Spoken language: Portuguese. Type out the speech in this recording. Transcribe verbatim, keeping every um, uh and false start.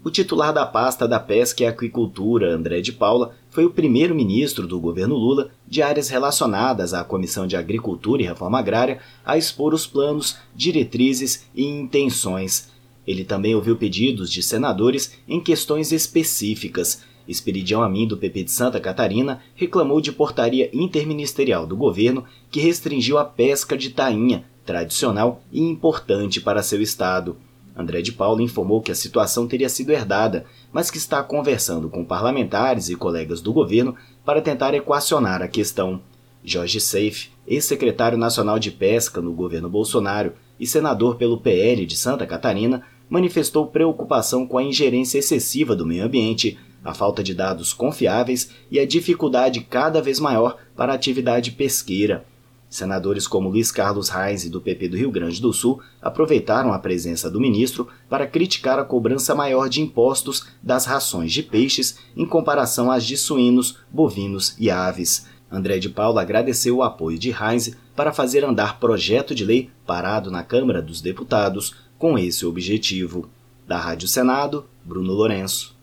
O titular da pasta da Pesca e Aquicultura, André de Paula, foi o primeiro ministro do governo Lula de áreas relacionadas à Comissão de Agricultura e Reforma Agrária a expor os planos, diretrizes e intenções. Ele também ouviu pedidos de senadores em questões específicas. Esperidião Amin, do P P de Santa Catarina, reclamou de portaria interministerial do governo que restringiu a pesca de tainha, tradicional e importante para seu estado. André de Paula informou que a situação teria sido herdada, mas que está conversando com parlamentares e colegas do governo para tentar equacionar a questão. Jorge Seife, ex-secretário nacional de pesca no governo Bolsonaro e senador pelo P L de Santa Catarina, manifestou preocupação com a ingerência excessiva do meio ambiente, a falta de dados confiáveis e a dificuldade cada vez maior para a atividade pesqueira. Senadores como Luiz Carlos Reis, do P P do Rio Grande do Sul, aproveitaram a presença do ministro para criticar a cobrança maior de impostos das rações de peixes em comparação às de suínos, bovinos e aves. André de Paula agradeceu o apoio de Reis para fazer andar projeto de lei parado na Câmara dos Deputados com esse objetivo. Da Rádio Senado, Bruno Lourenço.